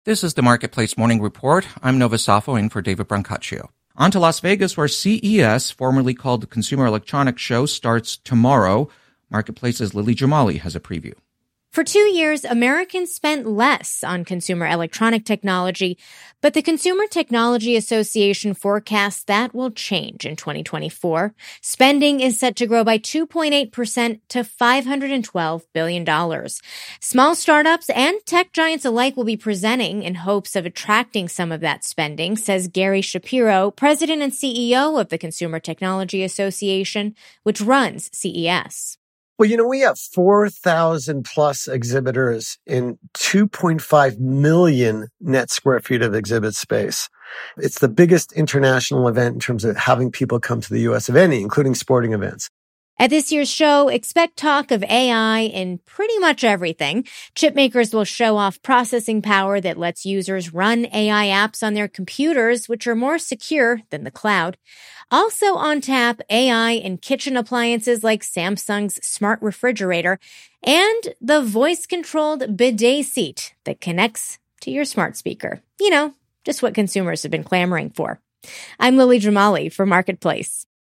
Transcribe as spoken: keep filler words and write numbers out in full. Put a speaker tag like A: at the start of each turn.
A: This is the Marketplace Morning Report. I'm Nova Safo in for David Brancaccio. On to Las Vegas, where C E S, formerly called the Consumer Electronics Show, starts tomorrow. Marketplace's Lily Jamali has a preview.
B: For two years, Americans spent less on consumer electronic technology, but the Consumer Technology Association forecasts that will change in twenty twenty-four. Spending is set to grow by two point eight percent to five hundred twelve billion dollars. Small startups and tech giants alike will be presenting in hopes of attracting some of that spending, says Gary Shapiro, president and C E O of the Consumer Technology Association, which runs C E S.
C: Well, you know, we have four thousand plus exhibitors in two point five million net square feet of exhibit space. It's the biggest international event in terms of having people come to the U S of any, including sporting events.
B: At this year's show, expect talk of A I in pretty much everything. Chipmakers will show off processing power that lets users run A I apps on their computers, which are more secure than the cloud. Also on tap, A I in kitchen appliances like Samsung's smart refrigerator and the voice-controlled bidet seat that connects to your smart speaker. You know, just what consumers have been clamoring for. I'm Lily Jamali for Marketplace.